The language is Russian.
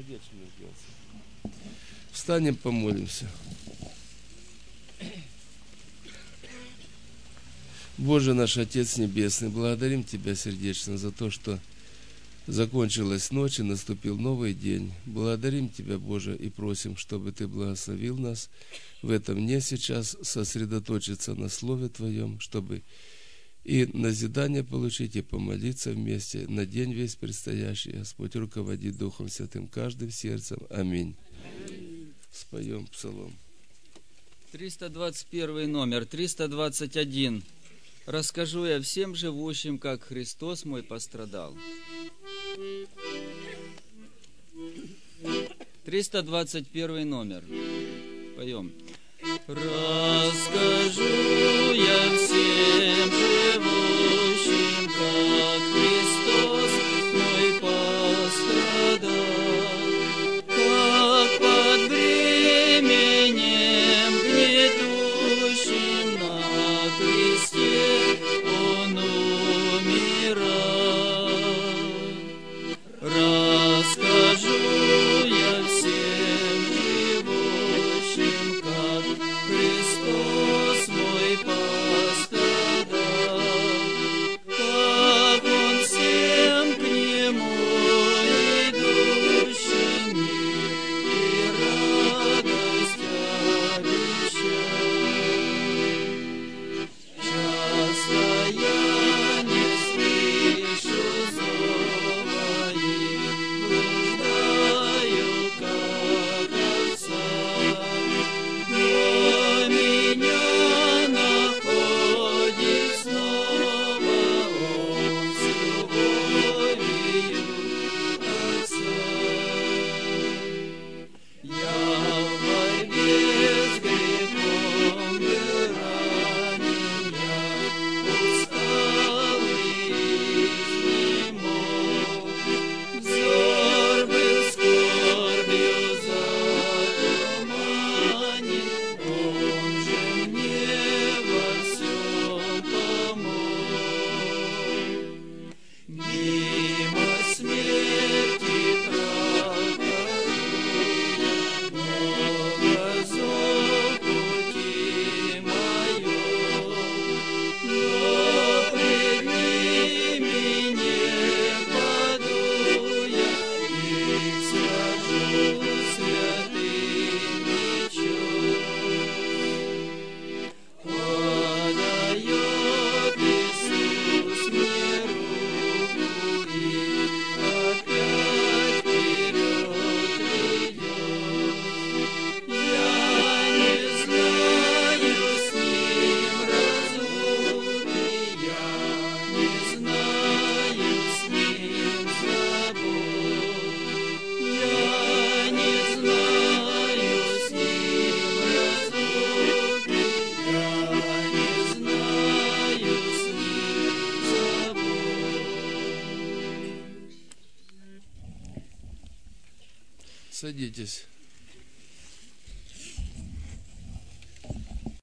Молодечный сделался. Встанем, помолимся. Боже наш Отец Небесный, благодарим Тебя сердечно за то, что закончилась ночь и наступил новый день. Благодарим Тебя, Боже, и просим, чтобы Ты благословил нас в этом дне сейчас сосредоточиться на Слове Твоем, чтобы и назидание получить, и помолиться вместе на день весь предстоящий. Господь, руководи Духом Святым каждым сердцем. Аминь. Споем псалом. 321 номер, 321. «Расскажу я всем живущим, как Христос мой пострадал». 321 номер. Поем. Расскажу я всем живущим, как Христос мой пострадал, как под бременем гнетущим на кресте Он умирал. Расскажу я всем живущим, как Христос мой пострадал, как Он всем к Нему идущим мир и радость обещал. Часто я не слышу зова и блуждаю, как овца, но меня находит снова Он с любовью Отца. Я в борьбе с грехом был ранен, я устал и изнемог, взор был скорбью затуманен, Он же мне во всем помог. Мимо смерти прохожу я, много зол пути моем, но пред ними не паду я и свяжу святым мечом. Подает Иисус мне руку и опять вперед ведет. Я не знаю с Ним разлуки, я не знаю с Ним забот. Я не знаю с Ним разлуки, я не знаю с Ним забот. Садитесь.